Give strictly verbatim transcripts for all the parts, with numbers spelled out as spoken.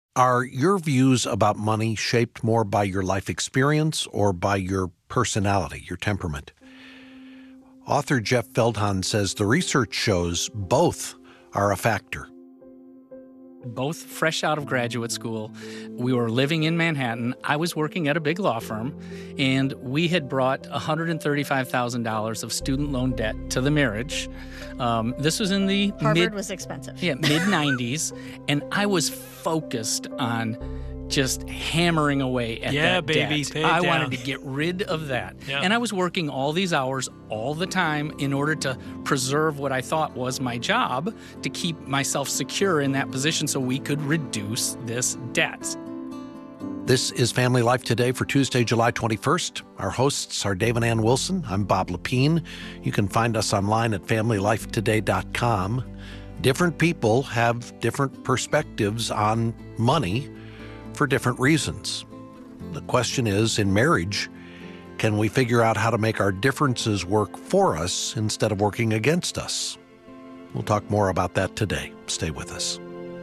Are your views about money shaped more by your life experience or by your personality, your temperament? Author Jeff Feldhahn says the research shows both are a factor. Both fresh out of graduate school. We were living in Manhattan. I was working at a big law firm, and we had brought one hundred thirty-five thousand dollars of student loan debt to the marriage. Um, this was in the Harvard mid, was expensive. Yeah, mid nineties, and I was focused on just hammering away at yeah, that baby, debt. pay it I down. wanted to get rid of that. Yeah. And I was working all these hours all the time in order to preserve what I thought was my job, to keep myself secure in that position so we could reduce this debt. This is Family Life Today for Tuesday, July twenty-first. Our hosts are Dave and Ann Wilson. I'm Bob Lepine. You can find us online at family life today dot com. Different people have different perspectives on money for different reasons. The question is, in marriage, can we figure out how to make our differences work for us instead of working against us? We'll talk more about that today. Stay with us.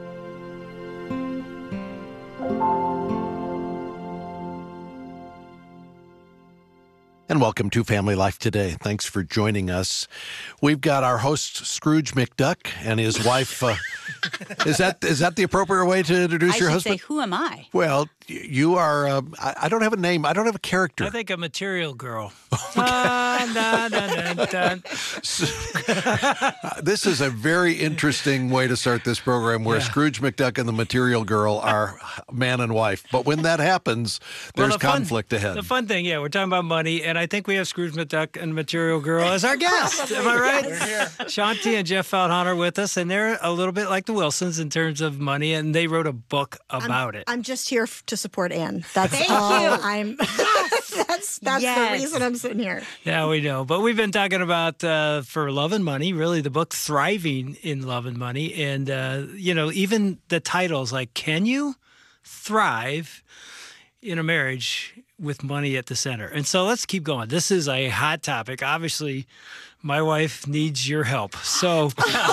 And welcome to Family Life Today. Thanks for joining us. We've got our host, Scrooge McDuck, and his wife. Uh, is that is that the appropriate way to introduce I your should husband? say, who am I? Well, y- you are. Uh, I, I don't have a name. I don't have a character. I think a material girl. Ah, na, na, na, na. This is a very interesting way to start this program, where Yeah. Scrooge McDuck and the Material Girl are man and wife. But when that happens, Well, there's the fun- conflict ahead. The fun thing, yeah, we're talking about money, and I think we have Scrooge McDuck and Material Girl as our guest. Am I right? Shanti and Jeff Feldhahn are with us, and they're a little bit like the Wilsons in terms of money, and they wrote a book about I'm, it. I'm just here f- to support Ann. That's Thank all you. I'm. that's that's Yes. the reason I'm sitting here. Yeah, we know. But we've been talking about, uh, for Love and Money, really the book Thriving in Love and Money. And, uh, you know, even the titles like, can you thrive in a marriage with money at the center? And so let's keep going. This is a hot topic. Obviously, my wife needs your help. So...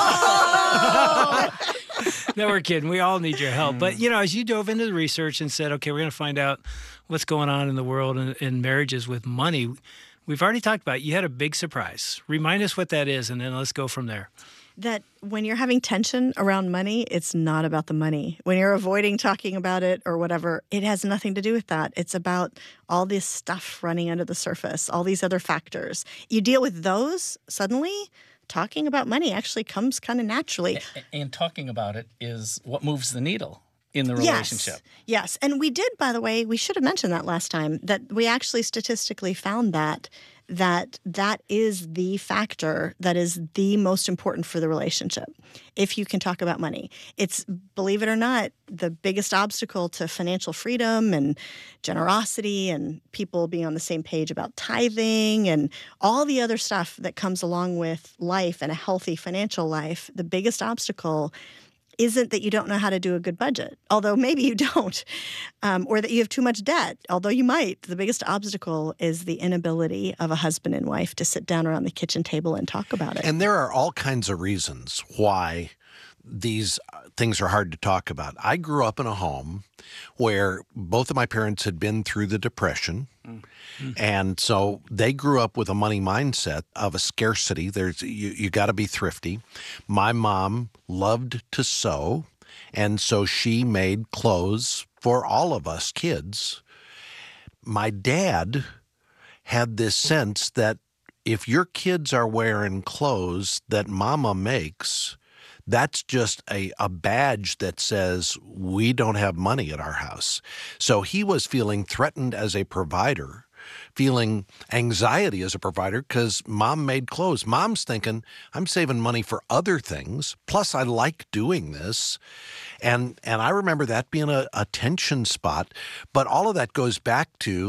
No, we're kidding. We all need your help. But, you know, as you dove into the research and said, okay, we're going to find out what's going on in the world and in marriages with money, we've already talked about it. You had a big surprise. Remind us what that is, and then let's go from there. That when you're having tension around money, it's not about the money. When you're avoiding talking about it or whatever, it has nothing to do with that. It's about all this stuff running under the surface, all these other factors. You deal with those, suddenly talking about money actually comes kind of naturally. And, and talking about it is what moves the needle in the relationship. Yes. Yes. And we did, by the way, we should have mentioned that last time, that we actually statistically found that that that is the factor that is the most important for the relationship. If you can talk about money, it's, believe it or not, the biggest obstacle to financial freedom and generosity and people being on the same page about tithing and all the other stuff that comes along with life and a healthy financial life. The biggest obstacle isn't that you don't know how to do a good budget, although maybe you don't, um, or that you have too much debt, although you might. The biggest obstacle is the inability of a husband and wife to sit down around the kitchen table and talk about it. And there are all kinds of reasons why these things are hard to talk about. I grew up in a home where both of my parents had been through the Depression. Mm-hmm. And so they grew up with a money mindset of a scarcity. There's you, you got to be thrifty. My mom loved to sew, and so she made clothes for all of us kids. My dad had this sense that if your kids are wearing clothes that mama makes, that's just a, a badge that says we don't have money at our house. So he was feeling threatened as a provider, feeling anxiety as a provider because mom made clothes. Mom's thinking, I'm saving money for other things. Plus, I like doing this. And and I remember that being a, a tension spot. But all of that goes back to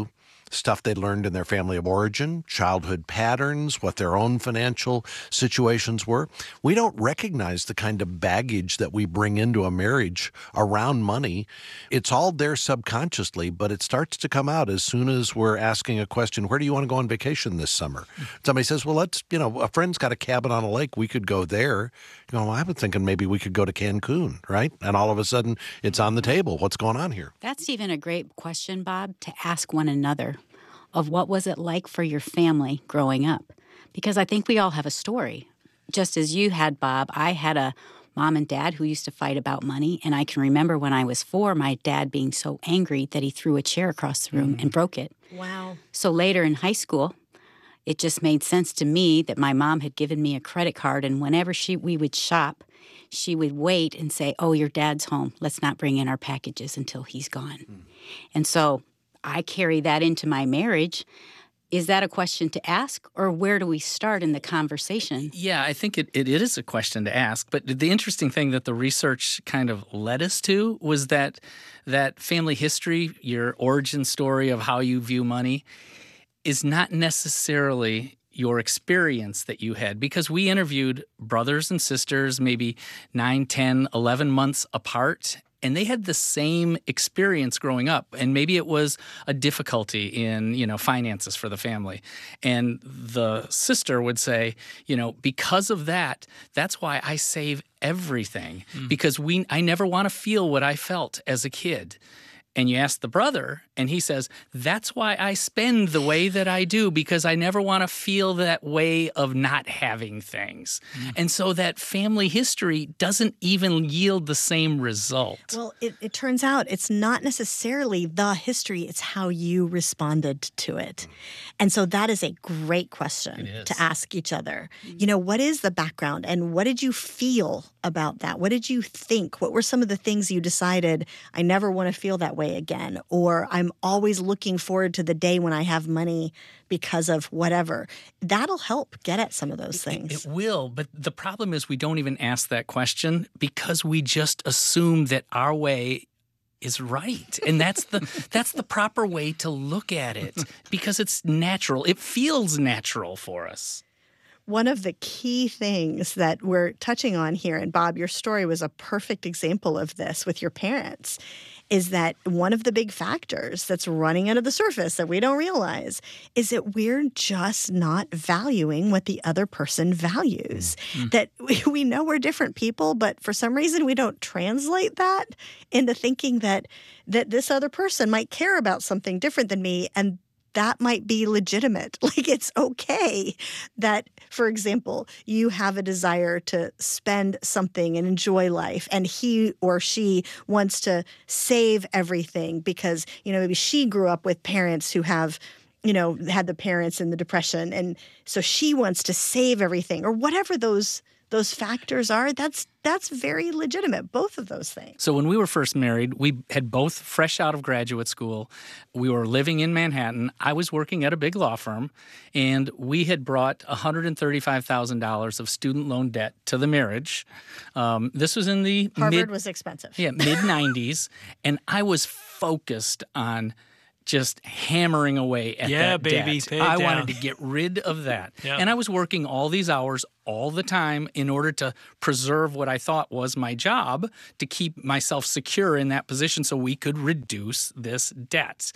stuff they learned in their family of origin, childhood patterns, what their own financial situations were. We don't recognize the kind of baggage that we bring into a marriage around money. It's all there subconsciously, but it starts to come out as soon as we're asking a question, where do you want to go on vacation this summer? Somebody says, well, let's, you know, a friend's got a cabin on a lake. We could go there. You know, well, I've been thinking maybe we could go to Cancun, right? And all of a sudden it's on the table. What's going on here? That's even a great question, Bob, to ask one another of what was it like for your family growing up? Because I think we all have a story. Just as you had, Bob, I had a mom and dad who used to fight about money. And I can remember when I was four, my dad being so angry that he threw a chair across the room mm. and broke it. Wow. So later in high school, it just made sense to me that my mom had given me a credit card. And whenever she we would shop, she would wait and say, oh, your dad's home. Let's not bring in our packages until he's gone. Mm. And so I carry that into my marriage. Is that a question to ask, or where do we start in the conversation? Yeah, I think it, it is a question to ask. But the interesting thing that the research kind of led us to was that that family history, your origin story of how you view money, is not necessarily your experience that you had, because we interviewed brothers and sisters maybe nine, ten, eleven months apart, and they had the same experience growing up. And maybe it was a difficulty in, you know, finances for the family. And the sister would say, you know, because of that, that's why I save everything, mm. because we I never want to feel what I felt as a kid. And you ask the brother, and he says, that's why I spend the way that I do, because I never want to feel that way of not having things. Mm. And so that family history doesn't even yield the same result. Well, it, it turns out it's not necessarily the history, it's how you responded to it. And so that is a great question to ask each other. You know, what is the background, and what did you feel about that? What did you think? What were some of the things you decided, I never want to feel that way again, or I'm always looking forward to the day when I have money because of whatever? That'll help get at some of those things. It, it will, but the problem is we don't even ask that question because we just assume that our way is right. And that's the that's the proper way to look at it, because it's natural. It feels natural for us. One of the key things that we're touching on here, and Bob, your story was a perfect example of this with your parents, is that one of the big factors that's running under the surface that we don't realize is that we're just not valuing what the other person values. Mm-hmm. That we, we know we're different people, but for some reason we don't translate that into thinking that that this other person might care about something different than me, and that might be legitimate. Like, it's okay that, for example, you have a desire to spend something and enjoy life, and he or she wants to save everything because, you know, maybe she grew up with parents who have, you know, had the parents in the Depression, and so she wants to save everything, or whatever those those factors are. That's that's very legitimate, both of those things. So when we were first married, we had both fresh out of graduate school. We were living in Manhattan. I was working at a big law firm, and we had brought one hundred thirty-five thousand dollars of student loan debt to the marriage. Um, this was in the Harvard mid, was expensive. Yeah, mid nineties, and I was focused on just hammering away at yeah, that baby, debt. pay it I down. wanted to get rid of that. Yep. And I was working all these hours all the time in order to preserve what I thought was my job, to keep myself secure in that position so we could reduce this debt.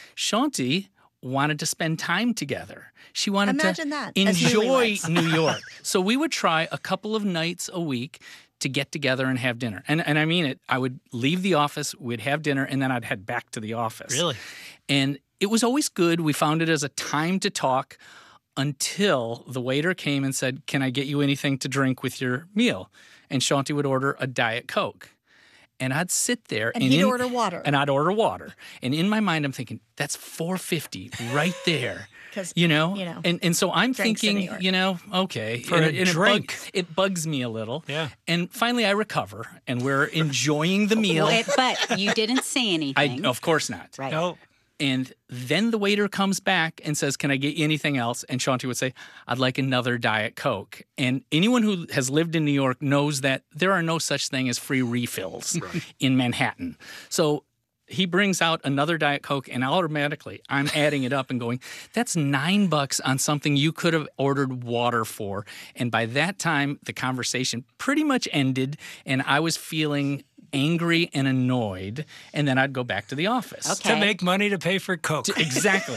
Shanti wanted to spend time together. She wanted Imagine to that, as enjoy newlyweds. New York. So we would try a couple of nights a week to get together and have dinner. And and I mean it. I would leave the office, we'd have dinner, and then I'd head back to the office. Really? And it was always good. We found it as a time to talk until the waiter came and said, can I get you anything to drink with your meal? And Shanti would order a Diet Coke. And I'd sit there. And, and he'd in, order water. And I'd order water. And in my mind, I'm thinking, that's four fifty right there. 'Cause, You know? you know, and and so I'm drinks in thinking, New York. you know, okay. For and, a and it, drink. bug, it bugs me a little. Yeah. And finally I recover, and we're enjoying the meal. Well, it- but you didn't say I, anything. of course not. Right. No. And then the waiter comes back and says, can I get you anything else? And Shanti would say, I'd like another Diet Coke. And anyone who has lived in New York knows that there are no such thing as free refills right. in Manhattan. So he brings out another Diet Coke, and automatically I'm adding it up and going, that's nine bucks on something you could have ordered water for. And by that time, the conversation pretty much ended, and I was feeling angry and annoyed, and then I'd go back to the office. Okay. To make money to pay for Coke. Exactly.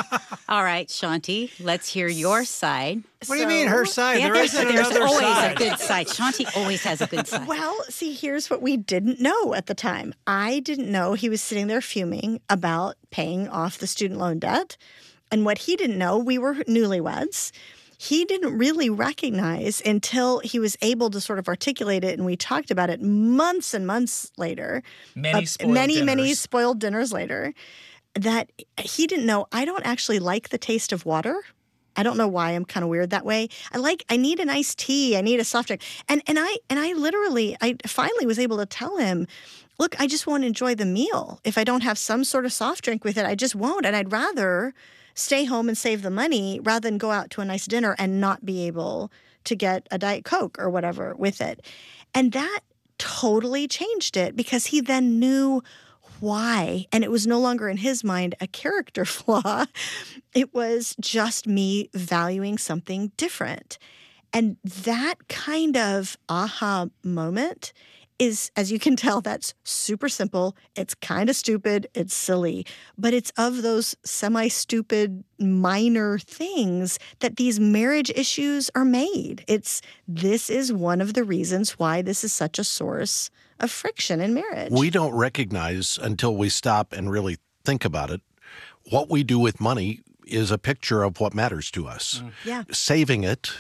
All right, Shanti, let's hear your side. What do you mean, her side? Yeah, there there's, isn't there's another always side. a good side. Shanti always has a good side. Well, see, here's what we didn't know at the time. I didn't know he was sitting there fuming about paying off the student loan debt. And what he didn't know, we were newlyweds. He didn't really recognize until he was able to sort of articulate it, and we talked about it months and months later. Many uh, spoiled many, dinners. many spoiled dinners later, that he didn't know I don't actually like the taste of water. I don't know why I'm kind of weird that way. I like, I need an iced tea. I need a soft drink. And and I and I literally, I finally was able to tell him, look, I just won't enjoy the meal. If I don't have some sort of soft drink with it, I just won't. And I'd rather stay home and save the money rather than go out to a nice dinner and not be able to get a Diet Coke or whatever with it. And that totally changed it because he then knew why. And it was no longer in his mind a character flaw. It was just me valuing something different. And that kind of aha moment is, as you can tell, that's super simple. It's kind of stupid. It's silly. But it's of those semi-stupid minor things that these marriage issues are made. It's this is one of the reasons why this is such a source of friction in marriage. We don't recognize until we stop and really think about it. What we do with money is a picture of what matters to us. Mm. Yeah. Saving it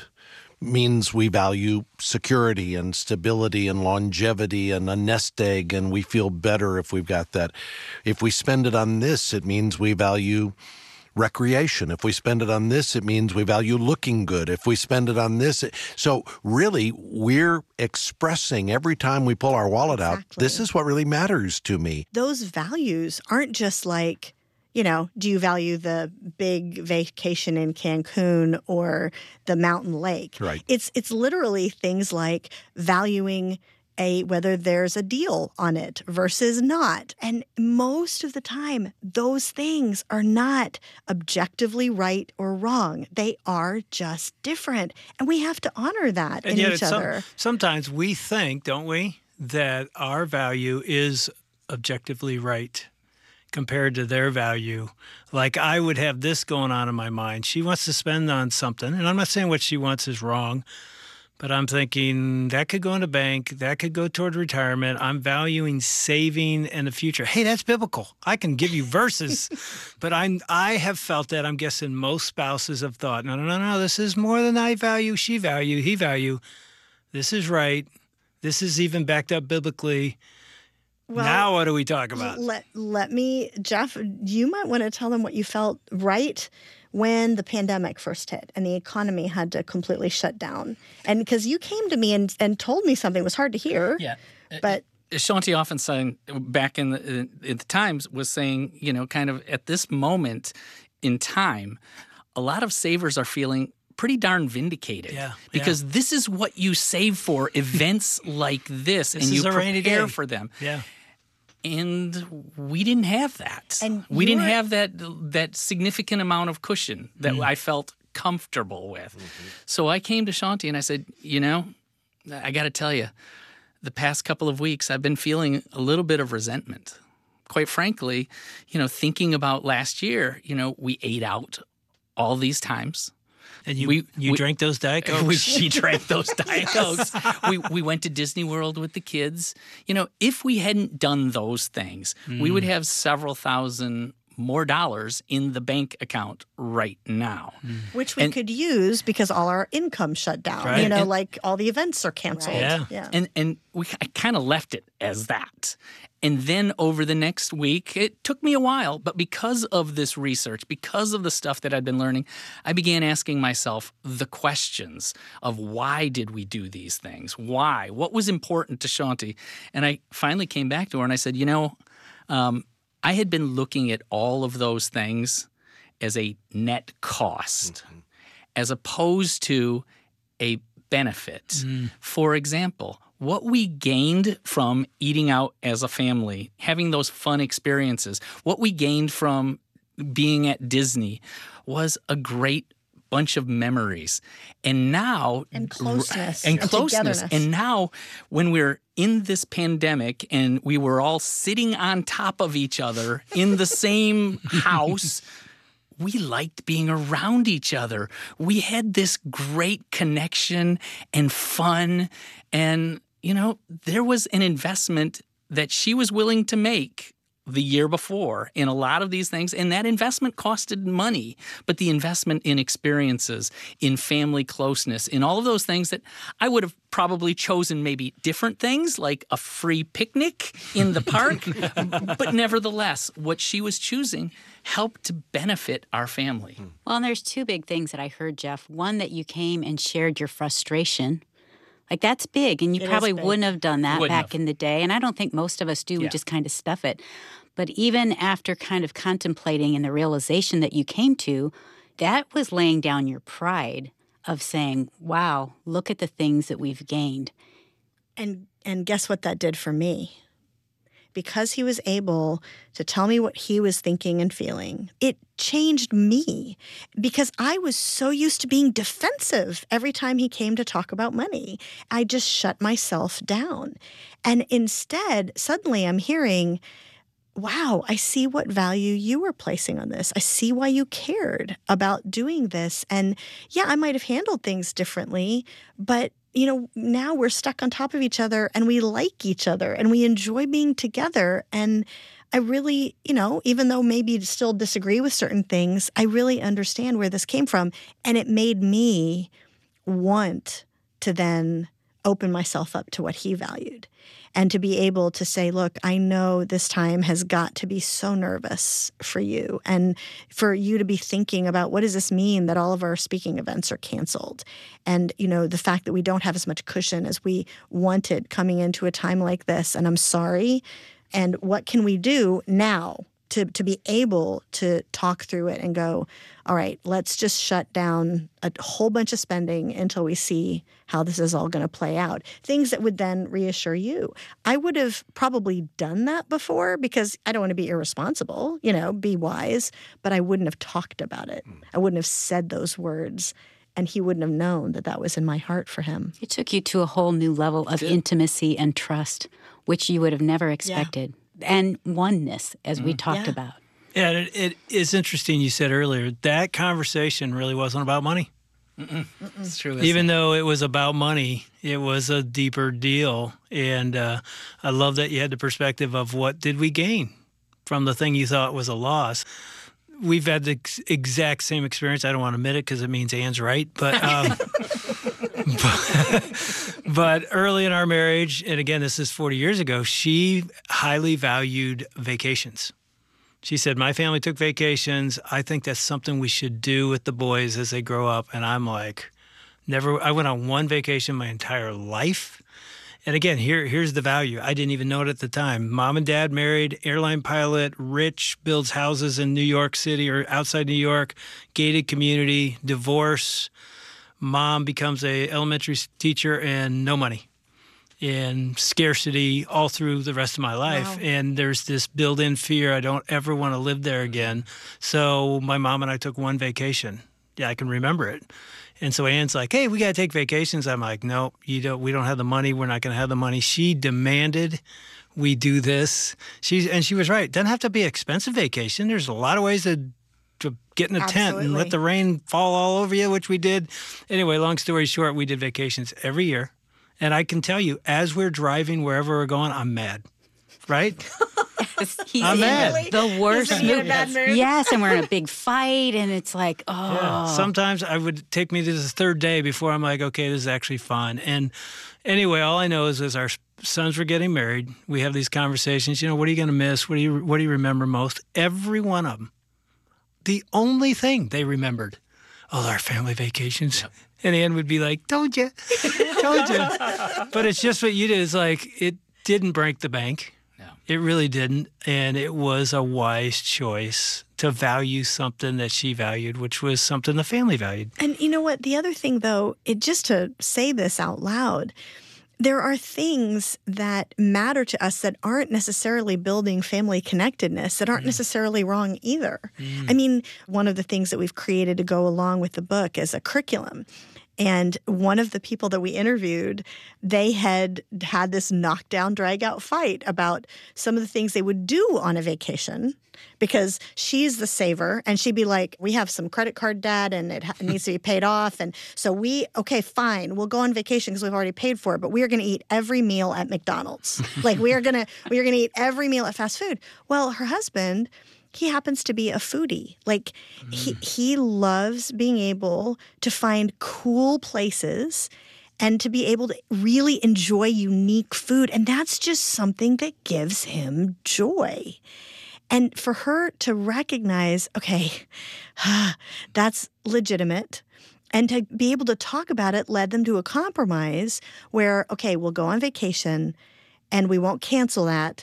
means we value security and stability and longevity and a nest egg, and we feel better if we've got that. If we spend it on this, it means we value recreation. If we spend it on this, it means we value looking good. If we spend it on this, it, so really we're expressing every time we pull our wallet out, Exactly. this is what really matters to me. Those values aren't just like, you know, do you value the big vacation in Cancun or the mountain lake? Right. It's it's literally things like valuing a whether there's a deal on it versus not. And most of the time, those things are not objectively right or wrong. They are just different. And we have to honor that And in yet each it's some- other. sometimes we think, don't we, that our value is objectively right compared to their value. Like I would have this going on in my mind. She wants to spend on something, and I'm not saying what she wants is wrong, but I'm thinking that could go in a bank, that could go toward retirement. I'm valuing saving and the future. Hey, that's biblical. I can give you verses, but I'm I have felt that. I'm guessing most spouses have thought, no, no, no, no, this is more than I value, she value, he value. This is right. This is even backed up biblically. Well, now what do we talk about? Let let me, Jeff, you might want to tell them what you felt right when the pandemic first hit and the economy had to completely shut down. And because you came to me and, and told me something, it was hard to hear. Yeah. But Shanti often saying back in the, in the Times was saying, you know, kind of at this moment in time, a lot of savers are feeling pretty darn vindicated. Yeah, because this is what you save for, events like this, This and is you a rainy prepare day. for them. Yeah. And we didn't have that. And we didn't you're- have that that significant amount of cushion that Mm. I felt comfortable with. Mm-hmm. So I came to Shanti and I said, you know, I got to tell you, the past couple of weeks I've been feeling a little bit of resentment. Quite frankly, you know, thinking about last year, you know, we ate out all these times. And you We- you we- drank those Diet Cokes? We, she drank those Diet Cokes. We, we went to Disney World with the kids. You know, if we hadn't done those things, we would have several thousand more dollars in the bank account right now. which we And- could use because all our income shut down. Right. You know, And- like all the events are canceled. Right. Yeah. yeah. And and we I kind of left it as that. And then over the next week, it took me a while, but because of this research, because of the stuff that I'd been learning, I began asking myself the questions of why did we do these things? Why? What was important to Shanti? And I finally came back to her and I said, you know, um, I had been looking at all of those things as a net cost, as opposed to a benefit. For example, what we gained from eating out as a family, having those fun experiences, what we gained from being at Disney was a great bunch of memories. And now And closeness. and and closeness. togetherness. And now when we're in this pandemic and we were all sitting on top of each other in the same house, we liked being around each other. We had this great connection and fun. And, you know, there was an investment that she was willing to make the year before in a lot of these things. And that investment costed money. But the investment in experiences, in family closeness, in all of those things that I would have probably chosen maybe different things like a free picnic in the park. But nevertheless, what she was choosing helped to benefit our family. Well, and there's two big things that I heard, Jeff. One, that you came and shared your frustration. Like, that's big, and you It is probably big. wouldn't have done that Wouldn't back have. in the day, and I don't think most of us do. We Yeah. just kind of stuff it. But even after kind of contemplating and the realization that you came to, that was laying down your pride of saying, wow, look at the things that we've gained. And and guess what that did for me? Because he was able to tell me what he was thinking and feeling, it changed me because I was so used to being defensive every time he came to talk about money. I just shut myself down. And instead, suddenly I'm hearing, wow, I see what value you were placing on this. I see why you cared about doing this. And yeah, I might have handled things differently, but you know, now we're stuck on top of each other and we like each other and we enjoy being together. And I really, you know, even though maybe you still disagree with certain things, I really understand where this came from. And it made me want to then open myself up to what he valued and to be able to say, look, I know this time has got to be so nervous for you and for you to be thinking about what does this mean that all of our speaking events are canceled? And, you know, the fact that we don't have as much cushion as we wanted coming into a time like this. And I'm sorry. And what can we do now to, to be able to talk through it and go, all right, let's just shut down a whole bunch of spending until we see how this is all going to play out. Things that would then reassure you. I would have probably done that before because I don't want to be irresponsible, you know, be wise, but I wouldn't have talked about it. I wouldn't have said those words, and he wouldn't have known that that was in my heart for him. It took you to a whole new level of intimacy and trust, which you would have never expected. And oneness, as we talked Yeah. about. Yeah, it, it is interesting you said earlier, that conversation really wasn't about money. It's true. isn't Even it? though it was about money, it was a deeper deal. And uh, I love that you had the perspective of what did we gain from the thing you thought was a loss. We've had the ex- exact same experience. I don't want to admit it because it means Anne's right. But, um, but, but early in our marriage, and again, this is forty years ago, she highly valued vacations. She said, my family took vacations. I think that's something we should do with the boys as they grow up. And I'm like, never, I went on one vacation my entire life. And again, here, here's the value. I didn't even know it at the time. Mom and dad married, airline pilot, rich, builds houses in New York City or outside New York, gated community, divorce. Mom becomes a elementary teacher and no money. In scarcity all through the rest of my life. Wow. And there's this built-in fear. I don't ever want to live there again. So my mom and I took one vacation. Yeah, I can remember it. And so Anne's like, hey, we got to take vacations. I'm like, no, you don't, we don't have the money. We're not going to have the money. She demanded we do this. She's, and she was right. Doesn't have to be an expensive vacation. There's a lot of ways to, to get in a tent and let Absolutely. the rain fall all over you, which we did. Anyway, long story short, we did vacations every year. And I can tell you, as we're driving wherever we're going, I'm mad, right? He's I'm in mad. the worst He's in a mood. bad mood. Yes, and we're in a big fight, and it's like, oh. Yeah. Sometimes I would take me to the third day before I'm like, okay, this is actually fun. And anyway, all I know is as our sons were getting married, we have these conversations. You know, what are you going to miss? What do you What do you remember most? Every one of them. The only thing they remembered, oh, our family vacations. Yep. And Ann would be like, told you, told you. But it's just what you did. It's like, it didn't break the bank. No. It really didn't. And it was a wise choice to value something that she valued, which was something the family valued. And you know what? The other thing, though, it just to say this out loud, there are things that matter to us that aren't necessarily building family connectedness, that aren't mm. necessarily wrong either. Mm. I mean, one of the things that we've created to go along with the book is a curriculum. And one of the people that we interviewed, they had had this knockdown, drag-out fight about some of the things they would do on a vacation, because she's the saver, and she'd be like, we have some credit card debt, and it, ha- it needs to be paid off. And so we, okay, fine, we'll go on vacation because we've already paid for it, but we are going to eat every meal at McDonald's. Like, we are going to we are going to eat every meal at fast food. Well, her husband, he happens to be a foodie. Like, mm. he he loves being able to find cool places and to be able to really enjoy unique food. And that's just something that gives him joy. And for her to recognize, okay, that's legitimate, and to be able to talk about it led them to a compromise where, okay, we'll go on vacation and we won't cancel that.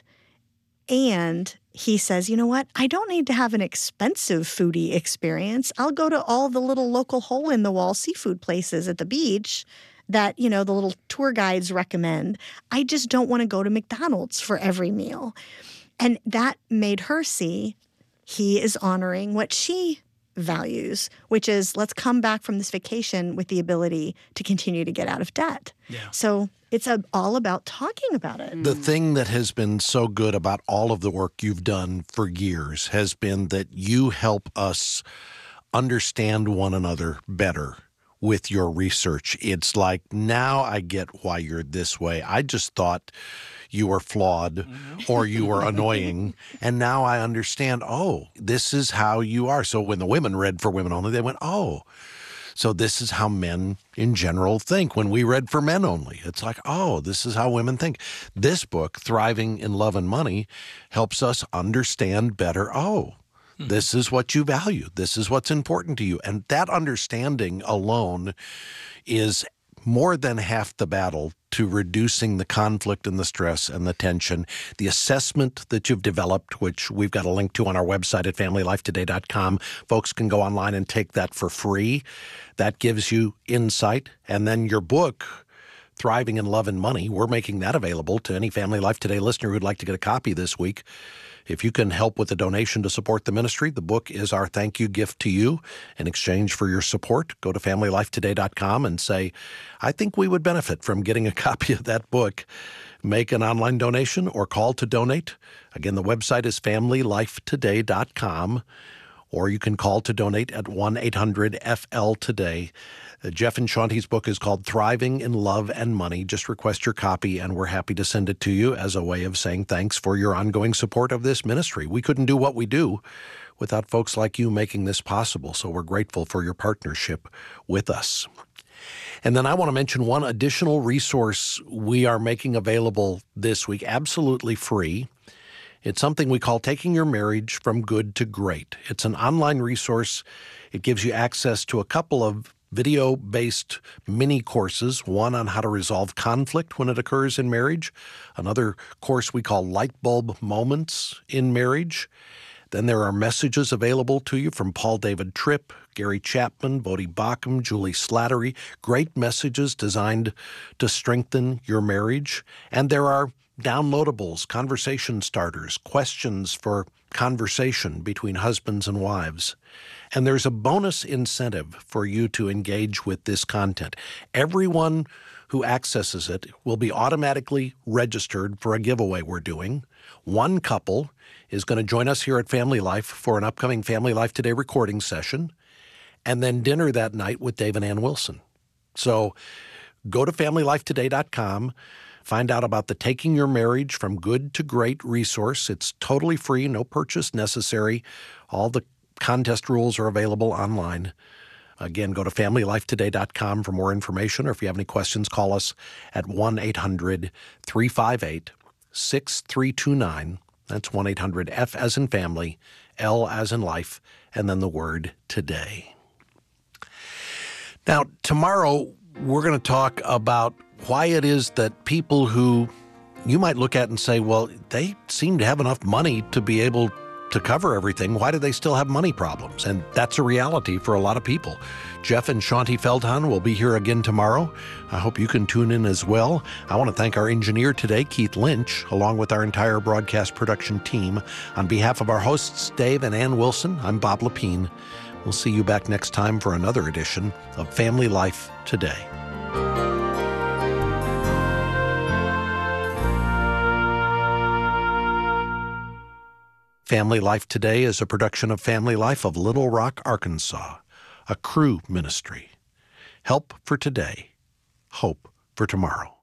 And he says, you know what? I don't need to have an expensive foodie experience. I'll go to all the little local hole-in-the-wall seafood places at the beach that, you know, the little tour guides recommend. I just don't want to go to McDonald's for every meal. And that made her see he is honoring what she values, which is, let's come back from this vacation with the ability to continue to get out of debt. Yeah. So it's a, all about talking about it. The thing that has been so good about all of the work you've done for years has been that you help us understand one another better with your research. It's like, now I get why you're this way. I just thought you were flawed mm-hmm. or you were annoying. And now I understand, oh, this is how you are. So when the women read For Women Only, they went, oh, so this is how men in general think. When we read For Men Only, it's like, oh, this is how women think. This book, Thriving in Love and Money, helps us understand better, oh, mm-hmm. this is what you value. This is what's important to you. And that understanding alone is more than half the battle to reducing the conflict and the stress and the tension. The assessment that you've developed, which we've got a link to on our website at family life today dot com, folks can go online and take that for free. That gives you insight. And then your book, Thriving in Love and Money, we're making that available to any Family Life Today listener who'd like to get a copy this week. If you can help with a donation to support the ministry, the book is our thank you gift to you. In exchange for your support, go to family life today dot com and say, I think we would benefit from getting a copy of that book. Make an online donation or call to donate. Again, the website is family life today dot com, or you can call to donate at one eight hundred F L today. Uh, Jeff and Shaunti's book is called Thriving in Love and Money. Just request your copy, and we're happy to send it to you as a way of saying thanks for your ongoing support of this ministry. We couldn't do what we do without folks like you making this possible, so we're grateful for your partnership with us. And then I want to mention one additional resource we are making available this week, absolutely free. It's something we call Taking Your Marriage from Good to Great. It's an online resource. It gives you access to a couple of video-based mini courses, one on how to resolve conflict when it occurs in marriage, another course we call Light Bulb Moments in Marriage. Then there are messages available to you from Paul David Tripp, Gary Chapman, Bodhi Bacham, Julie Slattery, great messages designed to strengthen your marriage. And there are downloadables, conversation starters, questions for conversation between husbands and wives. And there's a bonus incentive for you to engage with this content. Everyone who accesses it will be automatically registered for a giveaway we're doing. One couple is going to join us here at Family Life for an upcoming Family Life Today recording session, and then dinner that night with Dave and Ann Wilson. So go to family life today dot com. Find out about the Taking Your Marriage from Good to Great resource. It's totally free, no purchase necessary. All the contest rules are available online. Again, go to family life today dot com for more information, or if you have any questions, call us at one eight hundred three five eight six three two nine. That's one eight hundred F as in family, L as in life, and then the word today. Now, tomorrow we're going to talk about why it is that people who you might look at and say, well, they seem to have enough money to be able to to cover everything, why do they still have money problems? And that's a reality for a lot of people. Jeff and Shanti Feldhahn will be here again tomorrow. I hope you can tune in as well. I want to thank our engineer today, Keith Lynch, along with our entire broadcast production team. On behalf of our hosts, Dave and Ann Wilson, I'm Bob Lepine. We'll see you back next time for another edition of Family Life Today. Family Life Today is a production of Family Life of Little Rock, Arkansas, a Cru ministry. Help for today, hope for tomorrow.